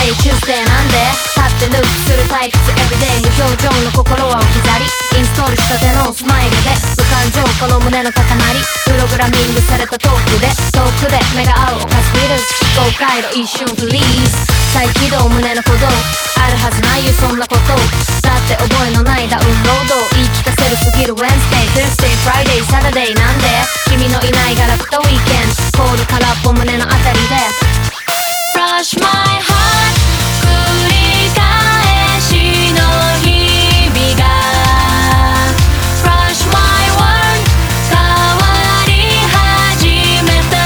Monday Tuesday なんで立ってループする退屈 Everyday 無表情の心は置き去りインストールしたてのスマイルで無感情この胸の塊プログラミングされたトークで目が合うおかずビル公開路一瞬フリーズ再起動胸の鼓動あるはずないよそんなことだって覚えのないダウンロード言い聞かせるすぎる Wednesday Thursday Friday Saturday なんで君のいないガラクタウィーケンドコール空っぽ胸のあたりで Flush my heart 繰り返しの日々が Flush my world 変わり始めた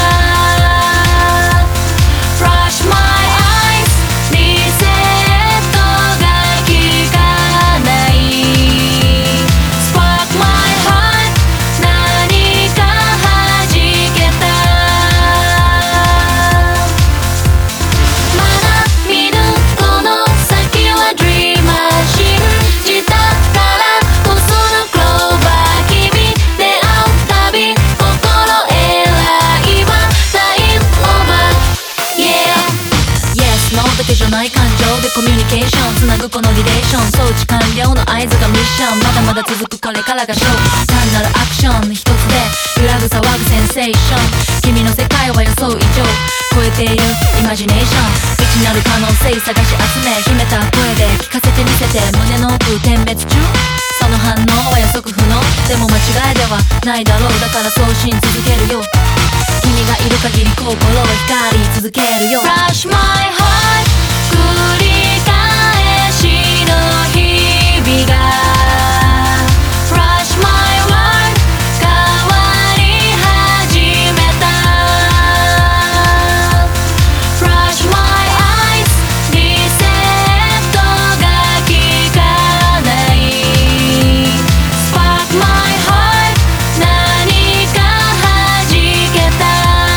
Flush my eyes リセットが効かない Spark my heart 何か弾けたまだ見ぬこの先は Dreamer 信じたからこその Clover 君出会うたび心選いは Time over Yeah Yes No だけじゃない感情でコミュニケーションつなぐこのリレーション装置完了の合図がミッションまだまだ続くこれからがショー単なるアクション一つで揺らぐ騒ぐセンセーション君の世界は予想以上超えているイマジネーション未知なる可能性探し集め秘めた声で聞かせてみせて胸の奥点滅中その反応は予測不能でも間違いではないだろうだから送信続けるよ君がいる限り心を光り続けるよ Flush my heart 繰り返しの日々が Flush my world 変わり始めた Flush my eyes リセットが効かない Spark my heart 何か弾けた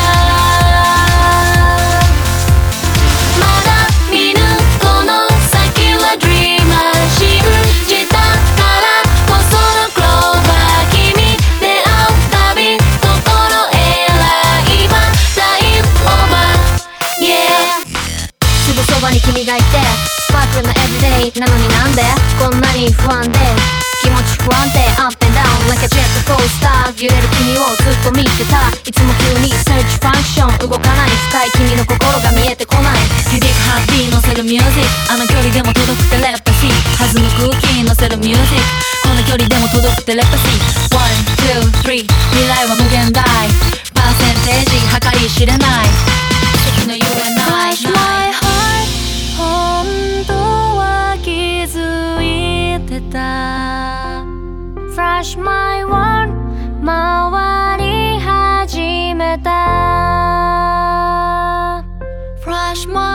まだ見ぬこの先は Dreamer 信じたからこその Clover 君出会うたび心選いは Time over Yeah すぐそばに君がいてスパークルな Everyday なのになんでこんなに不安で気持ち不安定 Up and down like a jet coaster 揺れる君をずっと見てたいつも急に Search function 動かない深い君の心が見えてこない響くハッピー乗せるミュージックあの距離でも届くテレパシー弾む空気乗せるミュージックこの距離でも届くテレパシー One, two, three 未来は無限大パーセンテージ計り知れない奇跡の You and I Flush my heart 本当は気づいてた Flush my world 回り始めた Flush my